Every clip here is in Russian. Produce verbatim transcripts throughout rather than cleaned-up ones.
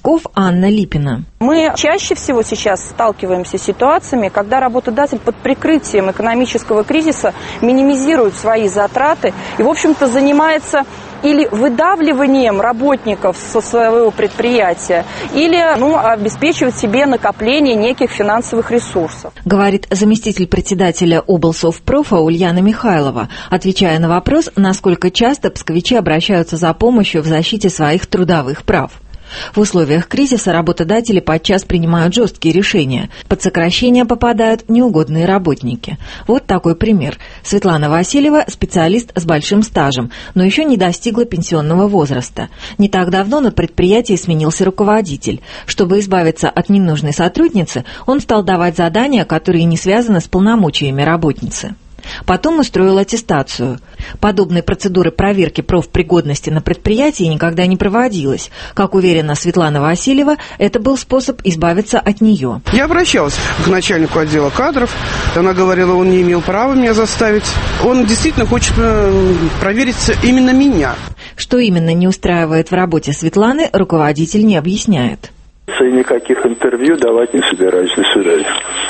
Псков, Анна Липина. Мы чаще всего сейчас сталкиваемся с ситуациями, когда работодатель под прикрытием экономического кризиса минимизирует свои затраты и, в общем-то, занимается или выдавливанием работников со своего предприятия, или ну, обеспечивает себе накопление неких финансовых ресурсов. Говорит заместитель председателя облсовпрофа Ульяна Михайлова, отвечая на вопрос, насколько часто псковичи обращаются за помощью в защите своих трудовых прав. В условиях кризиса работодатели подчас принимают жесткие решения. Под сокращение попадают неугодные работники. Вот такой пример. Светлана Васильева – специалист с большим стажем, но еще не достигла пенсионного возраста. Не так давно на предприятии сменился руководитель. Чтобы избавиться от ненужной сотрудницы, он стал давать задания, которые не связаны с полномочиями работницы. Потом устроил аттестацию. Подобной процедуры проверки профпригодности на предприятии никогда не проводилось. Как уверена Светлана Васильева, это был способ избавиться от нее. Я обращалась к начальнику отдела кадров. Она говорила, он не имел права меня заставить. Он действительно хочет проверить именно меня. Что именно не устраивает в работе Светланы, руководитель не объясняет. И никаких интервью давать не собираюсь. До свидания.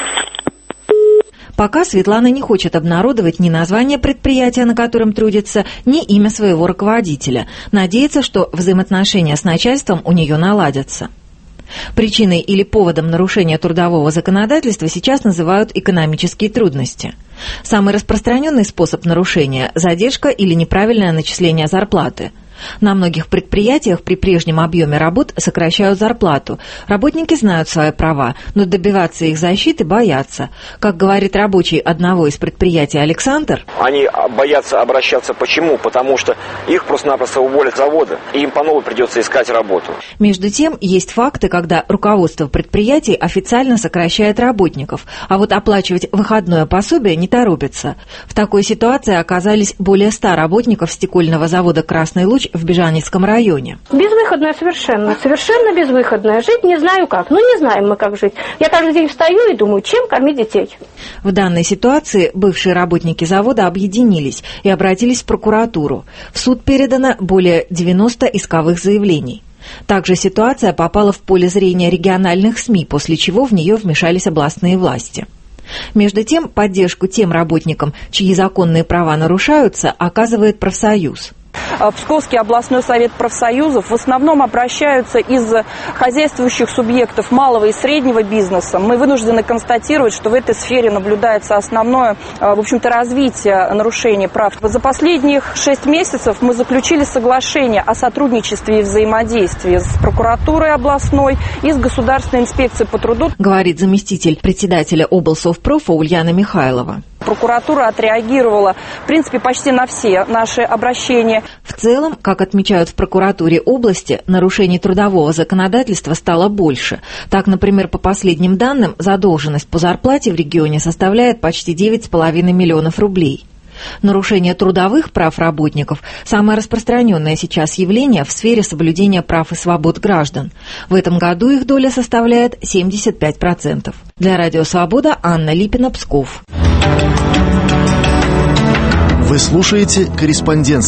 Пока Светлана не хочет обнародовать ни название предприятия, на котором трудится, ни имя своего руководителя. Надеется, что взаимоотношения с начальством у нее наладятся. Причиной или поводом нарушения трудового законодательства сейчас называют экономические трудности. Самый распространенный способ нарушения – задержка или неправильное начисление зарплаты. На многих предприятиях при прежнем объеме работ сокращают зарплату. Работники знают свои права, но добиваться их защиты боятся. Как говорит рабочий одного из предприятий Александр, они боятся обращаться. Почему? Потому что их просто-напросто уволят с завода, и им по новой придется искать работу. Между тем, есть факты, когда руководство предприятий официально сокращает работников, а вот оплачивать выходное пособие не торопится. В такой ситуации оказались более ста работников стекольного завода «Красный луч» в Бежаницком районе. Безвыходная совершенно. Совершенно безвыходная. Жить не знаю как. Ну, не знаем мы, как жить. Я каждый день встаю и думаю, чем кормить детей. В данной ситуации бывшие работники завода объединились и обратились в прокуратуру. В суд передано более девяноста исковых заявлений. Также ситуация попала в поле зрения региональных СМИ, после чего в нее вмешались областные власти. Между тем, поддержку тем работникам, чьи законные права нарушаются, оказывает профсоюз. Псковский областной совет профсоюзов в основном обращаются из хозяйствующих субъектов малого и среднего бизнеса. Мы вынуждены констатировать, что в этой сфере наблюдается основное, в общем-то, развитие нарушений прав. За последних шесть месяцев мы заключили соглашение о сотрудничестве и взаимодействии с прокуратурой областной и с Государственной инспекцией по труду, говорит заместитель председателя облсовпрофа Ульяна Михайлова. Прокуратура отреагировала, в принципе, почти на все наши обращения. В целом, как отмечают в прокуратуре области, нарушений трудового законодательства стало больше. Так, например, по последним данным, задолженность по зарплате в регионе составляет почти девять с половиной миллионов рублей. Нарушение трудовых прав работников – самое распространенное сейчас явление в сфере соблюдения прав и свобод граждан. В этом году их доля составляет семьдесят пять процентов. Для Радио Свобода Анна Липина, Псков. Вы слушаете «Корреспондент».